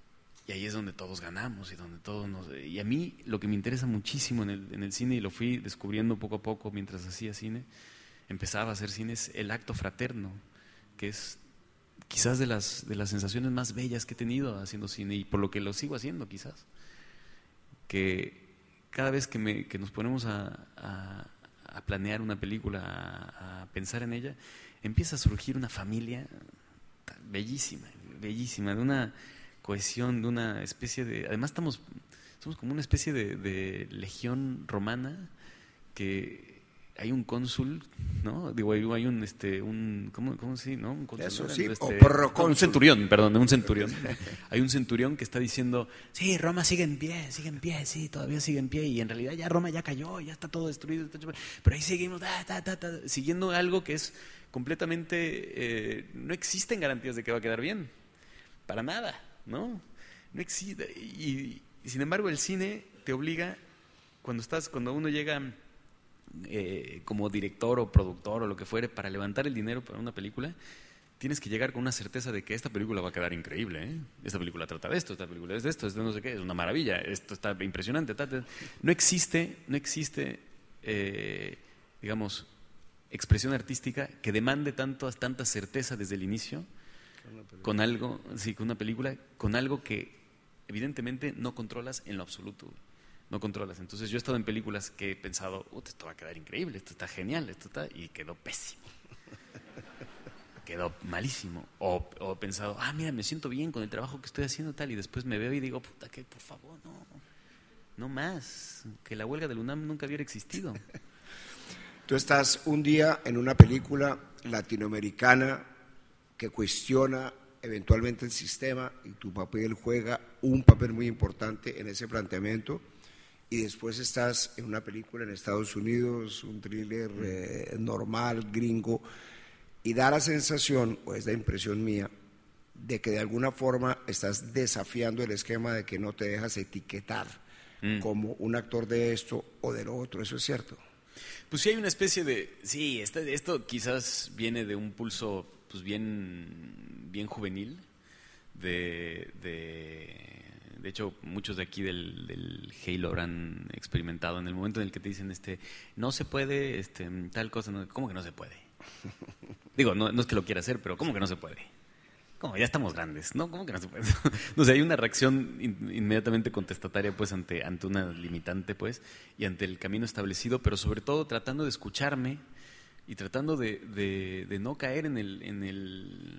y ahí es donde todos ganamos y donde todos nos... Y a mí lo que me interesa muchísimo en el, en el cine, y lo fui descubriendo poco a poco mientras hacía cine, empezaba a hacer cine, es el acto fraterno, que es quizás de las, de las sensaciones más bellas que he tenido haciendo cine, y por lo que lo sigo haciendo quizás. Que cada vez que, me, que nos ponemos a, a, a planear una película, a, a pensar en ella, empieza a surgir una familia bellísima, bellísima, de una cohesión, de una especie de... Además estamos, somos como una especie de, de legión romana, que hay un cónsul, ¿no? Digo, hay, hay un, este, un, ¿cómo, cómo sí, no? Un cónsul, Eso ¿no? sí, Este, o procónsul. un centurión, perdón, un centurión. Hay un centurión que está diciendo, sí, Roma sigue en pie, sigue en pie, sí, todavía sigue en pie, y en realidad ya Roma ya cayó, ya está todo destruido, pero ahí seguimos, ta, ta, ta, ta, siguiendo algo que es completamente, eh, no existen garantías de que va a quedar bien, para nada, ¿no? No existe, y, y sin embargo el cine te obliga, cuando estás, cuando uno llega eh, como director o productor o lo que fuere, para levantar el dinero para una película, tienes que llegar con una certeza de que esta película va a quedar increíble, ¿eh? Esta película trata de esto, esta película es de esto, es de no sé qué, es una maravilla, esto está impresionante. Ta, ta. No existe, no existe, eh, digamos, expresión artística que demande tanto, tanta certeza desde el inicio, con algo, sí, con una película, con algo que evidentemente no controlas en lo absoluto. No controlas. Entonces yo he estado en películas que he pensado, esto va a quedar increíble, esto está genial, esto está, y quedó pésimo. Quedó malísimo. O, o he pensado, ah, mira, me siento bien con el trabajo que estoy haciendo tal, y después me veo y digo, puta, que por favor, no, no más, que la huelga del UNAM nunca hubiera existido. Tú estás un día en una película latinoamericana que cuestiona eventualmente el sistema, y tu papel juega un papel muy importante en ese planteamiento, y después estás en una película en Estados Unidos, un thriller eh, normal, gringo, y da la sensación, o es la impresión mía, de que de alguna forma estás desafiando el esquema de que no te dejas etiquetar mm. como un actor de esto o de lo otro. ¿Eso es cierto? Pues sí hay una especie de... Sí, este, esto quizás viene de un pulso pues bien, bien juvenil, de... de De hecho, muchos de aquí del, del Halo habrán experimentado en el momento en el que te dicen, este, no se puede, este, tal cosa, no, ¿cómo que no se puede? Digo, no, no es que lo quiera hacer, pero ¿cómo que no se puede? ¿Cómo? Ya estamos grandes, ¿no? ¿Cómo que no se puede? No sé, hay una reacción in, inmediatamente contestataria, pues, ante, ante una limitante, pues, y ante el camino establecido, pero sobre todo tratando de escucharme y tratando de, de, de no caer en el... En el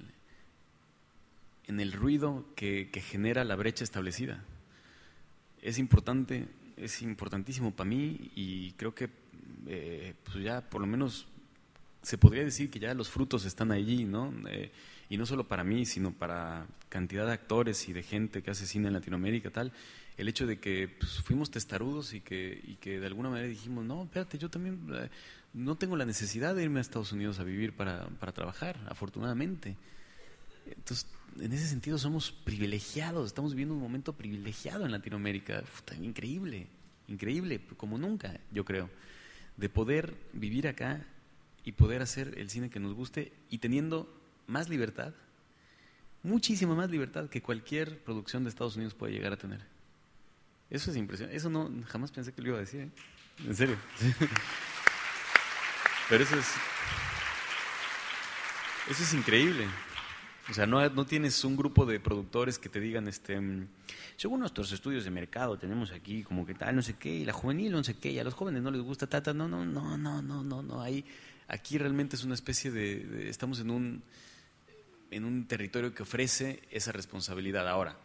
en el ruido que, que genera la brecha establecida. Es importante, es importantísimo para mí, y creo que eh, pues ya por lo menos se podría decir que ya los frutos están allí, ¿no? Eh, y no solo para mí, sino para cantidad de actores y de gente que hace cine en Latinoamérica, tal, el hecho de que pues, fuimos testarudos y que, y que de alguna manera dijimos, no, espérate, yo también eh, no tengo la necesidad de irme a Estados Unidos a vivir para, para trabajar, afortunadamente. Entonces, en ese sentido somos privilegiados, estamos viviendo un momento privilegiado en Latinoamérica, Uf, increíble, increíble, como nunca, yo creo, de poder vivir acá y poder hacer el cine que nos guste, y teniendo más libertad, muchísima más libertad que cualquier producción de Estados Unidos puede llegar a tener. Eso es impresionante, eso no, jamás pensé que lo iba a decir, ¿eh? En serio. Pero eso es, eso es increíble. O sea, no, no tienes un grupo de productores que te digan, este, según nuestros estudios de mercado, tenemos aquí como que tal, no sé qué, y la juvenil, no sé qué, y a los jóvenes no les gusta, tata, no, no, no, no, no, no, no, hay, aquí realmente es una especie de, de, estamos en un, en un territorio que ofrece esa responsabilidad. Ahora,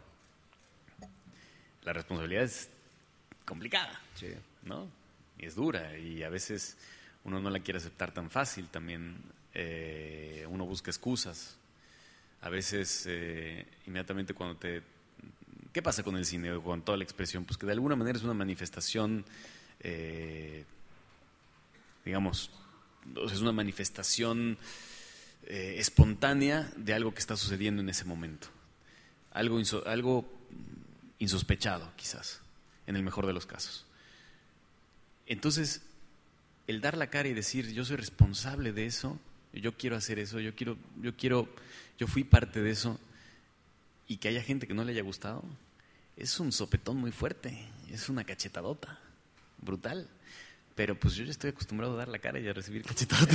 la responsabilidad es complicada, sí, ¿no? Y es dura, y a veces uno no la quiere aceptar tan fácil también, eh, uno busca excusas. A veces, eh, inmediatamente cuando te... ¿Qué pasa con el cine, con toda la expresión? Pues que de alguna manera es una manifestación, eh, digamos, o sea, es una manifestación eh, espontánea de algo que está sucediendo en ese momento. Algo, inso, algo insospechado, quizás, en el mejor de los casos. Entonces, el dar la cara y decir, yo soy responsable de eso, yo quiero hacer eso, yo quiero, yo quiero, yo fui parte de eso, y que haya gente que no le haya gustado, es un sopetón muy fuerte, es una cachetadota, brutal. Pero pues yo ya estoy acostumbrado a dar la cara y a recibir cachetadotas.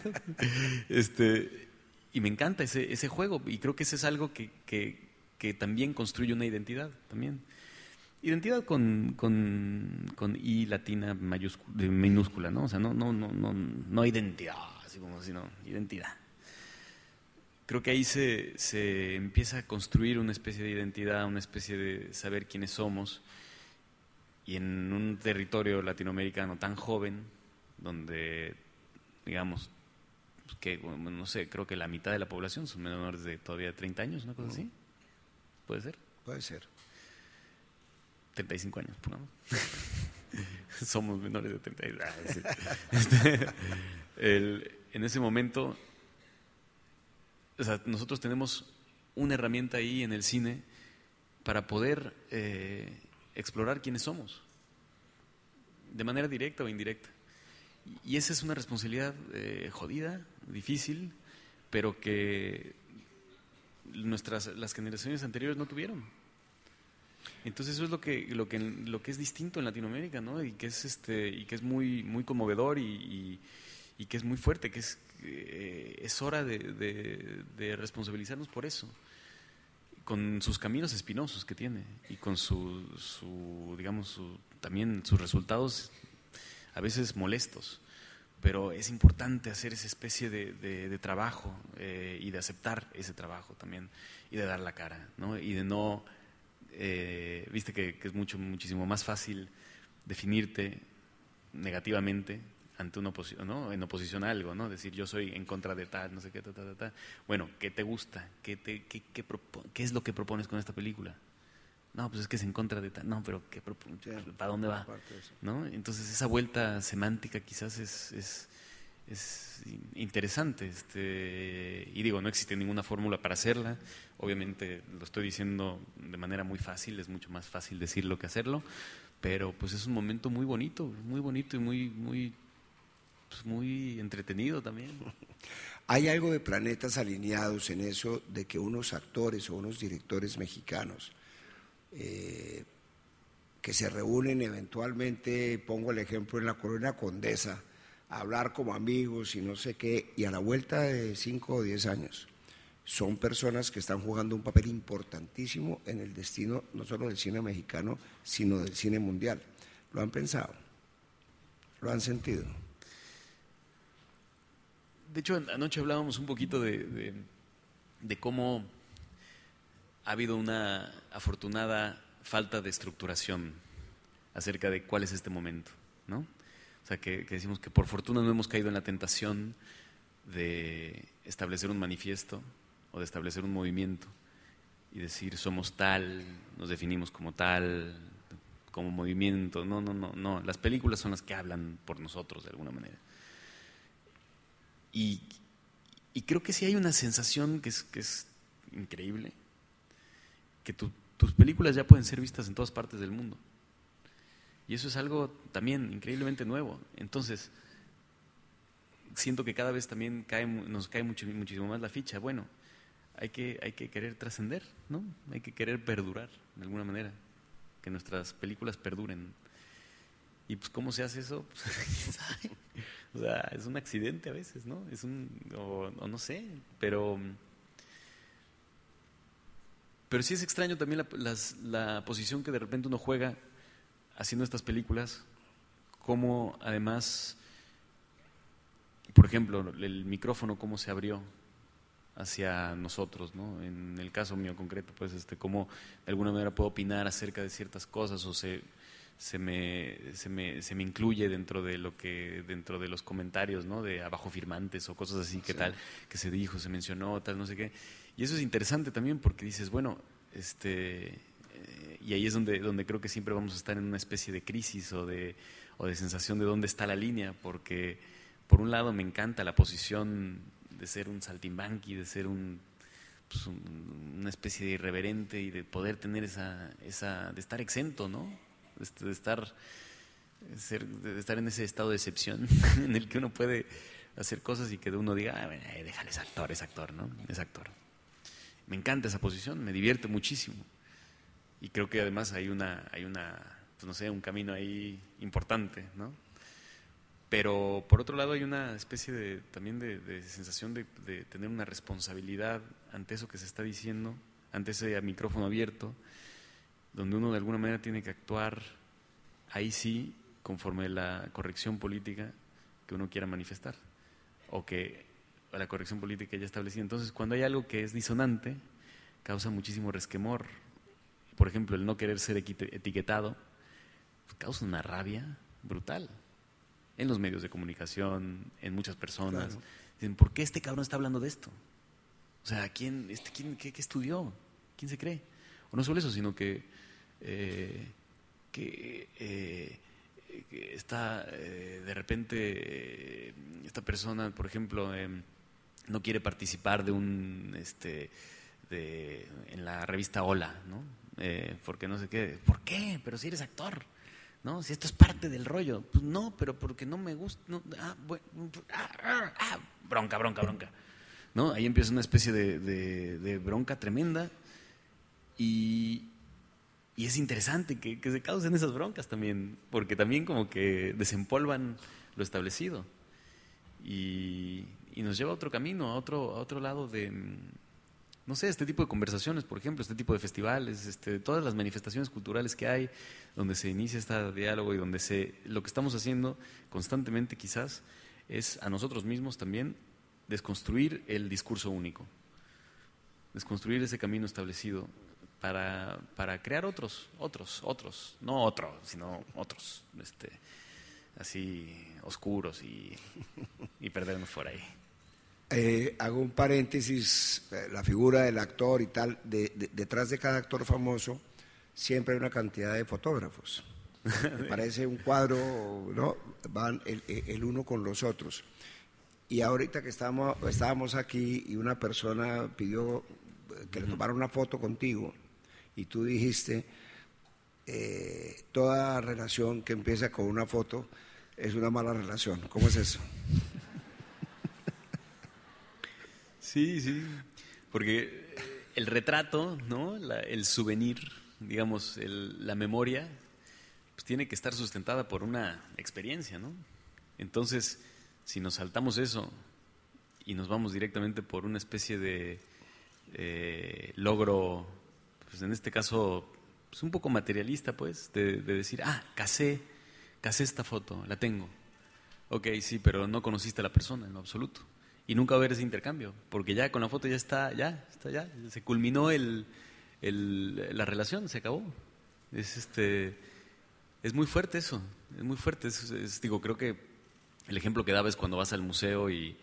este, y me encanta ese, ese juego, y creo que ese es algo que, que, que también construye una identidad, también. Identidad con, con, con I latina mayúscula, minúscula, ¿no? O sea, no, no, no, no, no identidad, así como sino identidad. Creo que ahí se, se empieza a construir una especie de identidad, una especie de saber quiénes somos, y en un territorio latinoamericano tan joven, donde, digamos, que, bueno, no sé, creo que la mitad de la población son menores de todavía treinta años, una cosa así. ¿Puede ser? Puede ser. treinta y cinco años, pongamos. Somos menores de treinta y cinco años. Este, el, en ese momento, o sea, nosotros tenemos una herramienta ahí en el cine para poder eh, explorar quiénes somos, de manera directa o indirecta. Y esa es una responsabilidad eh, jodida, difícil, pero que nuestras las generaciones anteriores no tuvieron. Entonces eso es lo que lo que lo que es distinto en Latinoamérica, ¿no? Y que es este y que es muy muy conmovedor y, y, y que es muy fuerte, que es eh, es hora de, de, de responsabilizarnos por eso, con sus caminos espinosos que tiene y con su, su digamos su, también sus resultados a veces molestos, pero es importante hacer esa especie de, de, de trabajo eh, y de aceptar ese trabajo también y de dar la cara, ¿no? Y de no eh, viste que, que es mucho muchísimo más fácil definirte negativamente ante una oposición, ¿no? En oposición a algo, ¿no? Decir yo soy en contra de tal, no sé qué, ta, ta, ta, ta. Bueno, ¿qué te gusta? ¿Qué, te, qué, qué, propo- ¿Qué es lo que propones con esta película? No, pues es que es en contra de tal. No, pero ¿qué propo- Sí, ¿para dónde va? ¿No? Entonces esa vuelta semántica quizás es, es, es interesante. Este, y digo, no existe ninguna fórmula para hacerla. Obviamente lo estoy diciendo de manera muy fácil, es mucho más fácil decirlo que hacerlo. Pero pues es un momento muy bonito, muy bonito y muy, muy, pues muy entretenido también. Hay algo de planetas alineados en eso de que unos actores o unos directores mexicanos eh, que se reúnen eventualmente, pongo el ejemplo en la Colonia Condesa, a hablar como amigos y no sé qué, y a la vuelta de cinco o diez años son personas que están jugando un papel importantísimo en el destino no solo del cine mexicano, sino del cine mundial. ¿Lo han pensado? ¿Lo han sentido? De hecho, anoche hablábamos un poquito de, de, de cómo ha habido una afortunada falta de estructuración acerca de cuál es este momento, ¿no? O sea, que, que decimos que por fortuna no hemos caído en la tentación de establecer un manifiesto o de establecer un movimiento y decir somos tal, nos definimos como tal, como movimiento. No, no, no, no. Las películas son las que hablan por nosotros de alguna manera. Y, y creo que sí hay una sensación que es, que es increíble, que tu, tus películas ya pueden ser vistas en todas partes del mundo. Y eso es algo también increíblemente nuevo. Entonces, siento que cada vez también cae, nos cae mucho, muchísimo más la ficha. Bueno, hay que, hay que querer trascender, ¿no? Hay que querer perdurar de alguna manera, que nuestras películas perduren. Y pues, ¿cómo se hace eso? Pues, o sea, es un accidente a veces, ¿no? Es un, o, o no sé, pero, pero sí es extraño también la, las, la posición que de repente uno juega haciendo estas películas, como además, por ejemplo, el micrófono cómo se abrió hacia nosotros, ¿no? En el caso mío concreto, pues, este, cómo de alguna manera puedo opinar acerca de ciertas cosas o se se me, se me, se me incluye dentro de lo que, dentro de los comentarios, ¿no? De abajo firmantes o cosas así, que sí. Tal, que se dijo, se mencionó, tal, no sé qué. Y eso es interesante también porque dices, bueno, este, eh, y ahí es donde, donde creo que siempre vamos a estar en una especie de crisis o de, o de sensación de dónde está la línea, porque por un lado me encanta la posición de ser un saltimbanqui, de ser un, pues un, una especie de irreverente y de poder tener esa, esa, de estar exento, ¿no? De estar, de estar en ese estado de excepción en el que uno puede hacer cosas y que uno diga, ah, déjale, es actor, es actor, ¿no? Es actor. Me encanta esa posición, me divierte muchísimo. y creo que además hay una, hay una, pues no sé, un camino ahí importante, ¿no? Pero por otro lado hay una especie de, también de, de sensación de, de tener una responsabilidad ante eso que se está diciendo, ante ese micrófono abierto, donde uno de alguna manera tiene que actuar ahí sí, conforme la corrección política que uno quiera manifestar, o que o la corrección política ya establecida. Entonces, cuando hay algo que es disonante, causa muchísimo resquemor. Por ejemplo, el no querer ser etiquetado, pues, causa una rabia brutal en los medios de comunicación, en muchas personas. Claro. Dicen, ¿por qué este cabrón está hablando de esto? O sea, ¿quién, este, quién, qué, qué estudió? ¿Quién se cree? O no solo eso, sino que, eh, que, eh, que está eh, de repente eh, esta persona, por ejemplo, eh, no quiere participar de un, este, de, en la revista Hola, ¿no? Eh, porque no sé qué. ¿Por qué? Pero si eres actor. ¿No? Si esto es parte del rollo. Pues no, pero porque no me gusta. No, ah, bueno, ah, ah, ah, bronca, bronca, bronca. ¿No? Ahí empieza una especie de, de, de bronca tremenda y, y es interesante que, que se causen esas broncas también, porque también como que desempolvan lo establecido y, y nos lleva a otro camino, a otro, a otro lado de, no sé, este tipo de conversaciones, por ejemplo, este tipo de festivales, este, todas las manifestaciones culturales que hay, donde se inicia este diálogo y donde se, lo que estamos haciendo constantemente quizás es a nosotros mismos también desconstruir el discurso único, desconstruir ese camino establecido para, para crear otros, otros, otros, no otro, sino otros, este, así oscuros y, y perdernos por ahí. Eh, hago un paréntesis, la figura del actor y tal, de, de, detrás de cada actor famoso siempre hay una cantidad de fotógrafos. Me parece un cuadro, ¿no? Van el, el uno con los otros. Y ahorita que estábamos, estábamos aquí y una persona pidió que le tomara una foto contigo y tú dijiste, eh, toda relación que empieza con una foto es una mala relación. ¿Cómo es eso? Sí, sí, porque el retrato, ¿no? La, el souvenir, digamos, el, la memoria, pues tiene que estar sustentada por una experiencia, ¿no? Entonces, si nos saltamos eso y nos vamos directamente por una especie de eh, logro, pues en este caso, pues un poco materialista, pues, de, de decir, ah, casé, casé esta foto, la tengo. Ok, sí, pero no conociste a la persona en lo absoluto. Y nunca va a haber ese intercambio, porque ya con la foto ya está, ya, está ya, se culminó el, el, la relación, se acabó. Es este, es muy fuerte eso, es muy fuerte. Es, es, digo, creo que el ejemplo que daba es cuando vas al museo y,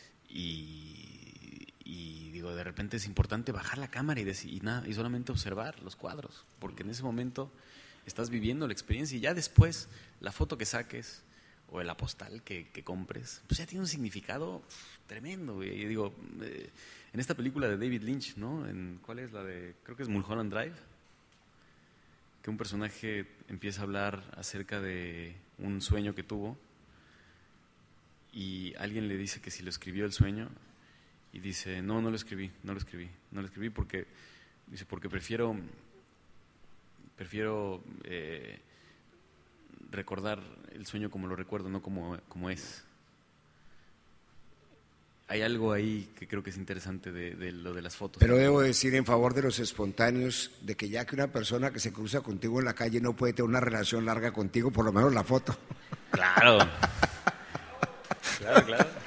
y, y digo, de repente es importante bajar la cámara y, decir, y, nada, y solamente observar los cuadros, porque en ese momento estás viviendo la experiencia y ya después la foto que saques o la postal que, que compres, pues ya tiene un significado tremendo, güey. Y digo, eh, en esta película de David Lynch, ¿no? En, ¿cuál es la de? Creo que es Mulholland Drive, que un personaje empieza a hablar acerca de un sueño que tuvo y alguien le dice que si lo escribió el sueño y dice, no, no lo escribí, no lo escribí, no lo escribí porque, dice, porque prefiero, prefiero eh, recordar el sueño como lo recuerdo, no como, como es. Hay algo ahí que creo que es interesante de, de lo de las fotos. Pero debo decir en favor de los espontáneos, de que ya que una persona que se cruza contigo en la calle no puede tener una relación larga contigo, por lo menos la foto. Claro. Claro, claro.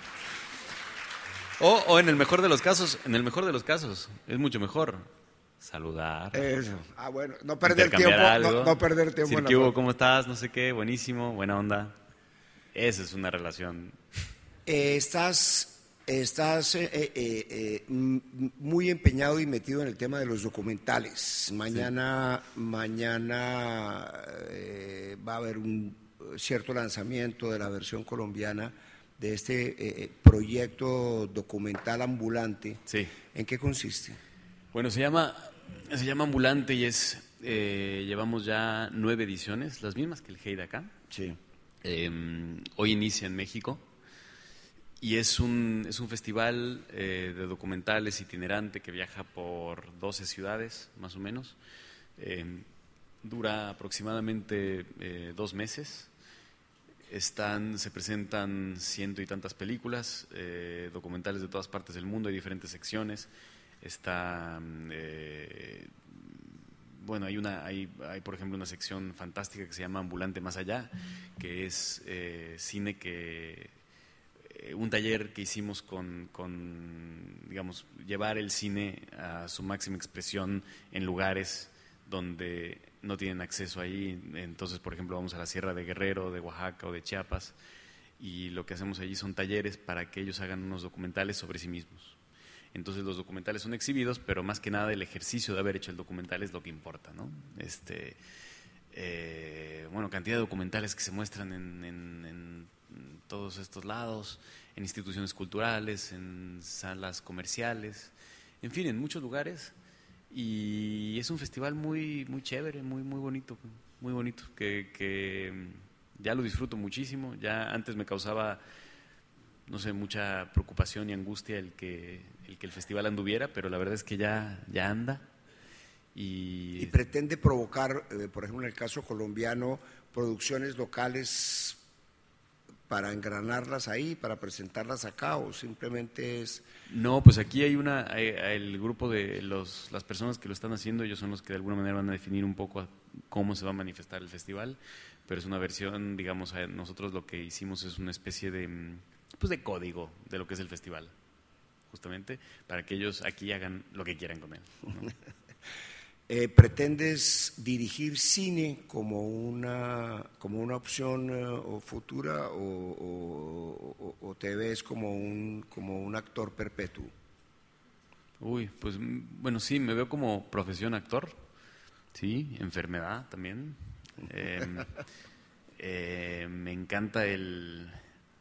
O, o en el mejor de los casos, en el mejor de los casos, es mucho mejor saludar. Eso. Ah, bueno, no perder tiempo, no, no perder tiempo. Decir, ¿qué hubo? ¿Cómo estás? No sé qué, buenísimo, buena onda. Esa es una relación. Eh, estás estás eh, eh, eh, muy empeñado y metido en el tema de los documentales. Mañana, sí. mañana eh, va a haber un cierto lanzamiento de la versión colombiana de este eh, proyecto documental ambulante. Sí. ¿En qué consiste? Bueno, se llama, se llama Ambulante y es, eh, llevamos ya nueve ediciones, las mismas que el Hey de acá. Sí. Eh, hoy inicia en México y es un, es un festival eh, de documentales itinerante que viaja por doce ciudades, más o menos, Eh, dura aproximadamente eh, dos meses. Están, se presentan ciento y tantas películas, eh, documentales de todas partes del mundo, hay diferentes secciones. Está, eh, bueno, hay una, hay, hay por ejemplo una sección fantástica que se llama Ambulante Más Allá, que es eh, cine que, eh, un taller que hicimos con, con, digamos, llevar el cine a su máxima expresión en lugares donde no tienen acceso ahí. Entonces, por ejemplo, vamos a la Sierra de Guerrero, de Oaxaca o de Chiapas, y lo que hacemos allí son talleres para que ellos hagan unos documentales sobre sí mismos. Entonces los documentales son exhibidos, pero más que nada el ejercicio de haber hecho el documental es lo que importa, ¿no? Este, eh, bueno, cantidad de documentales que se muestran en, en, en todos estos lados, en instituciones culturales, en salas comerciales, en fin, en muchos lugares. Y es un festival muy muy chévere, muy muy bonito, muy bonito, que, que ya lo disfruto muchísimo. Ya antes me causaba, no sé, mucha preocupación y angustia el que el que el festival anduviera, pero la verdad es que ya ya anda. Y, y pretende provocar, eh, por ejemplo, en el caso colombiano, producciones locales para engranarlas ahí, para presentarlas acá, o simplemente es... No, pues aquí hay una, hay, el grupo de los, las personas que lo están haciendo, ellos son los que de alguna manera van a definir un poco cómo se va a manifestar el festival, pero es una versión, digamos, nosotros lo que hicimos es una especie de, pues de código de lo que es el festival, justamente, para que ellos aquí hagan lo que quieran con él, ¿no? Eh, ¿Pretendes dirigir cine como una, como una opción uh, futura o, o, o te ves como un, como un actor perpetuo? Uy, pues bueno, sí, me veo como profesión actor, sí, enfermedad también. Eh, eh, me encanta el,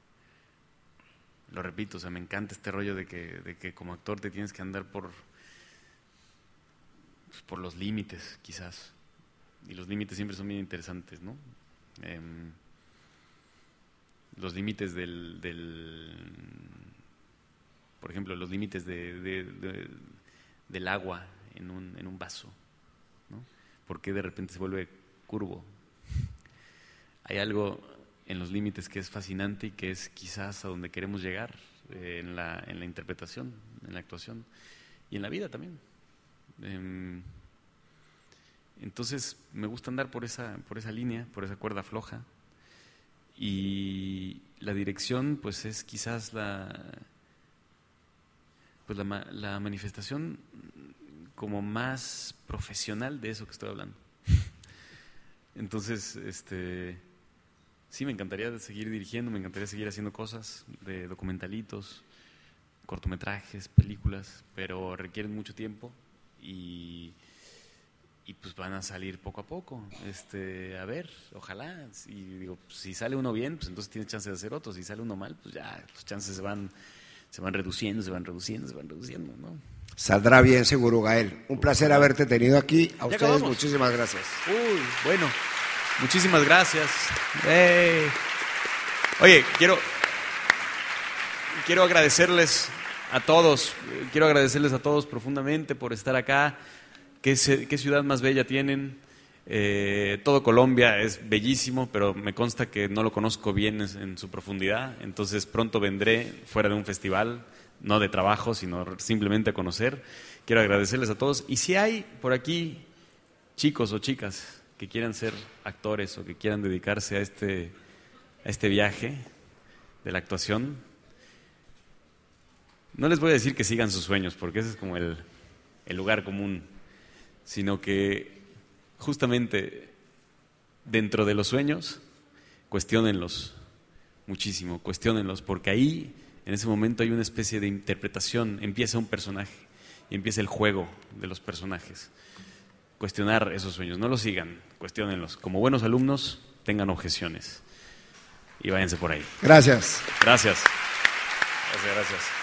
lo repito, o sea, me encanta este rollo de que, de que como actor te tienes que andar por... por los límites, quizás, y los límites siempre son bien interesantes, ¿no? Eh, los límites del, del, por ejemplo, los límites de, de, de, del agua en un, en un vaso, ¿no? ¿Por qué de repente se vuelve curvo? Hay algo en los límites que es fascinante y que es quizás a donde queremos llegar eh, en la, en la interpretación, en la actuación y en la vida también. Eh, entonces me gusta andar por esa, por esa línea, por esa cuerda floja, y la dirección pues es quizás la, pues la, la manifestación como más profesional de eso que estoy hablando. Entonces, este, sí, me encantaría seguir dirigiendo, me encantaría seguir haciendo cosas de documentalitos, cortometrajes, películas, pero requieren mucho tiempo. Y, y pues van a salir poco a poco, este, a ver, ojalá, y digo, pues, si sale uno bien, pues entonces tienes chance de hacer otro, si sale uno mal, pues ya, los chances se van, se van reduciendo, se van reduciendo, se van reduciendo, ¿no? Saldrá bien seguro, Gael. Un placer haberte tenido aquí, a Ya ustedes acabamos. muchísimas gracias. Uy, bueno, muchísimas gracias. Hey. Oye, quiero, quiero agradecerles a todos, quiero agradecerles a todos profundamente por estar acá. Qué, qué ciudad más bella tienen. Eh, todo Colombia es bellísimo, pero me consta que no lo conozco bien en, en su profundidad. Entonces pronto vendré fuera de un festival, no de trabajo, sino simplemente a conocer. Quiero agradecerles a todos. Y si hay por aquí chicos o chicas que quieran ser actores o que quieran dedicarse a este, a este viaje de la actuación, no les voy a decir que sigan sus sueños, porque ese es como el, el lugar común, sino que justamente dentro de los sueños, cuestiónenlos muchísimo, cuestiónenlos, porque ahí, en ese momento, hay una especie de interpretación, empieza un personaje y empieza el juego de los personajes. Cuestionar esos sueños, no los sigan, cuestiónenlos. Como buenos alumnos, tengan objeciones y váyanse por ahí. Gracias. Gracias. Gracias, gracias.